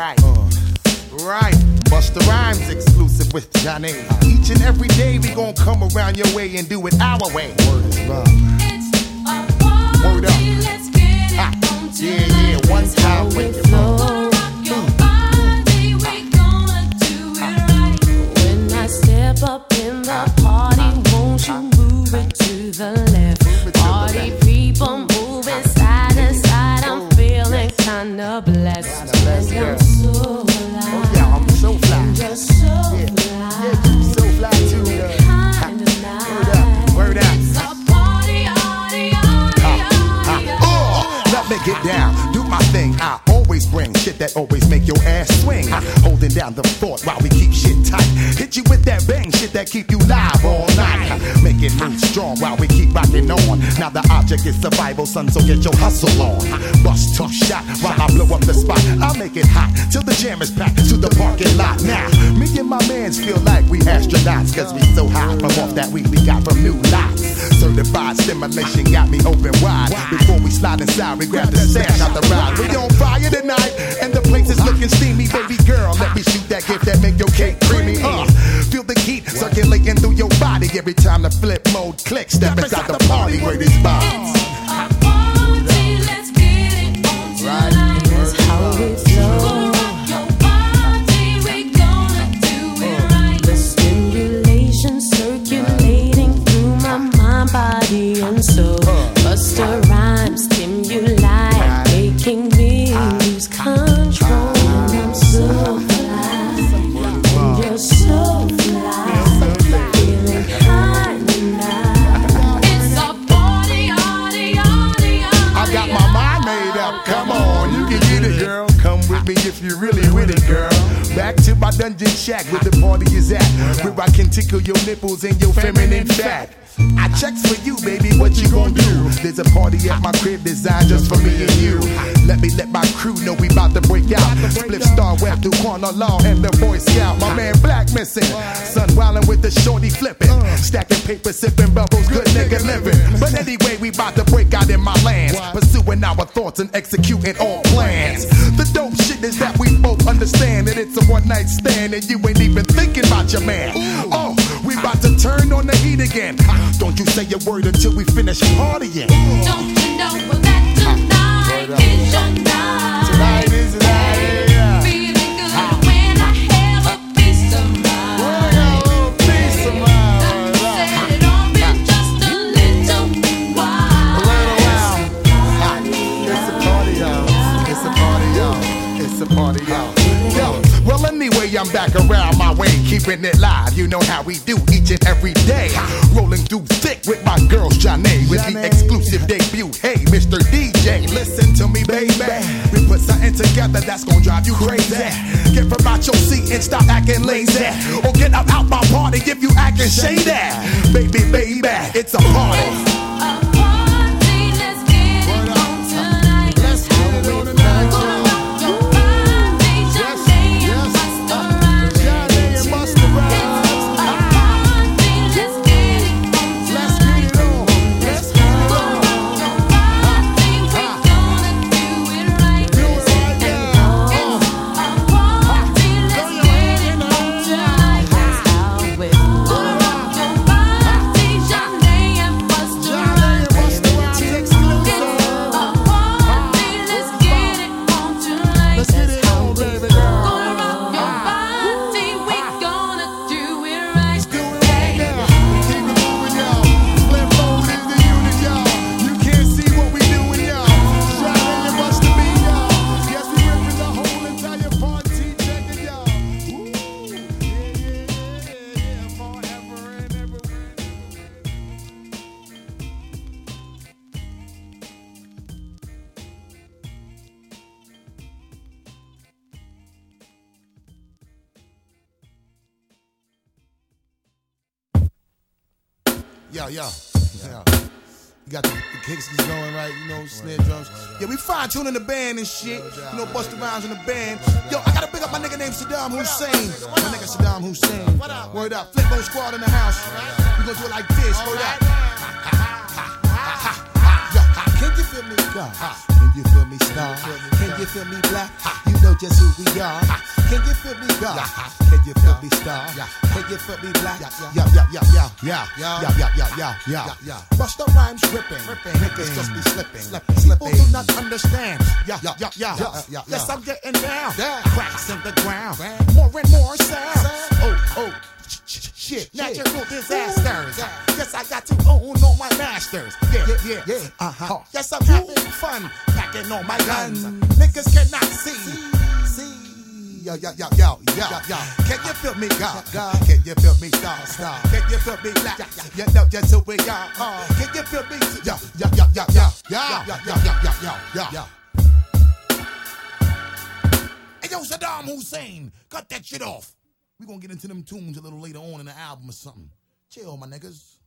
right. Right, Busta Rhymes exclusive with Johnny. Each and every day we gon' come around your way and do it our way. Word is love. Word up. Let's get it on yeah, one time with the flow. Your body, we gonna do it right. When I step up in the party, won't you move it to the left? Party people moving side to side, I'm feeling kinda blessed. And I'm so fly. Oh yeah, I'm so fly. You're so fly. Yeah, you so fly too, girl. Kinda nice. Word up. It's a party, Let me get down, do my thing. I always bring shit that always make your ass swing. Holding down the fort while we keep shit tight. Hit you with that bang shit that keep you live all night. Make it move strong while we keep rocking on. Now the object is survival, son, so get your hustle on. Bust tough shot while I blow up the spot. I'll make it hot till the jam is packed to the parking lot. Now, me and my mans feel like we astronauts, cause we so high from off that weed we got from new lots. Certified stimulation got me open wide. Before we slide inside, we grab the stash out the ride. We on fire tonight, and the place is looking steamy. Baby girl, let me shoot that gift that make your cake creamy. Feel the heat circulating through your body every time the flip mode clicks. Step inside the party where this vibes. let's get it on tonight. That's how it flows. Your body, we gonna do it right. The stimulation circulating through my mind, body, and soul. Busta Rhymes stimuli, making me lose control. And I'm so fly, and you're so fly, feeling high tonight. It's a party, I got my mind made up, come on, you can get it, girl. Come with me if you really with it, girl. Back to my dungeon shack where the party is at, where I can tickle your nipples and your feminine fat. I checks for you, baby, what you gon' do? There's a party at my crib designed just for me and you. Let my crew know we bout to break out. Split Star Web through Corner Law and the Boy Scout. My man Black missing, son wildin' with the shorty flipping, stacking paper, sipping bubbles, good nigga living. But anyway, we bout to break out in my lands, pursuing our thoughts and executing all plans. The dope shit is that we both understand that it's a one night stand and you ain't even thinking about your man. Oh, we bout to turn on the heat again. Don't you say a word until we finish partying. Don't you know that tonight is your night? Tonight is the night, yeah. Feeling good when I have a piece of mind. Peace of mind. Set it off in just a little while. It's a party, y'all. It's a party, y'all. It's a party, y'all. Yo, well anyway, I'm back around my way, keeping it live. You know how we do each and every day. Rolling through thick with my girl Johnny, with the exclusive debut. Hey, Mr. DJ, listen to me, baby. We put something together that's gonna drive you crazy. Get from out your seat and stop acting lazy, or get up out my party if you acting shady. Baby, it's a party. Let's get it on tonight. Let's get it on tonight. Your body, Johnny and Busta Rhymes. Johnny and Busta Rhymes. Let's get it on tonight. Let's get it on. Your body, we gonna do it right. Do it right now. Let's get it on tonight. That's how it flows. Your body, Johnny and Busta Rhymes. Let's get it on tonight. Let's get it on, baby. Gonna rock your body, we gonna do it right. Do it right now. Keep it moving, y'all. Flip mode is the unit, y'all. You can't see what we doing, y'all. Johnny and Busta B, y'all. Yes, we ripping the whole entire party. Check it, y'all. Ooh, yeah. Forever and ever. Yo. You got the kicks going right, you know, snare drums. Yeah, we fine tuning the band and shit. You know, Busta Rhymes in the band. Yo, I gotta pick up my nigga named Saddam Hussein. My nigga Saddam Hussein. Word up. Flipbo Squad in the house. We gonna do it like this. Word up. Yo, can you feel me? Yo, you feel me, star? Can you feel me, black? You know just who we are. Can you feel me, God? Can you feel me, star? Can you feel me, black? Yeah. Bust the rhymes ripping. Niggas just be slipping. People do not understand. Yes, I'm getting down. Cracks in the ground. More and more sound. Oh. Shit, natural disasters. Yes, I got to own all my masters. Yeah. Yes, I'm having fun, packing all my guns. Niggas cannot see. Yo. Can you feel me, God? Can you feel me, star? Can you feel me, black? You know just who we are. Can you feel me? Yo. Hey, yo, Saddam Hussein, cut that shit off. We're gonna get into them tunes a little later on in the album or something. Chill, my niggas.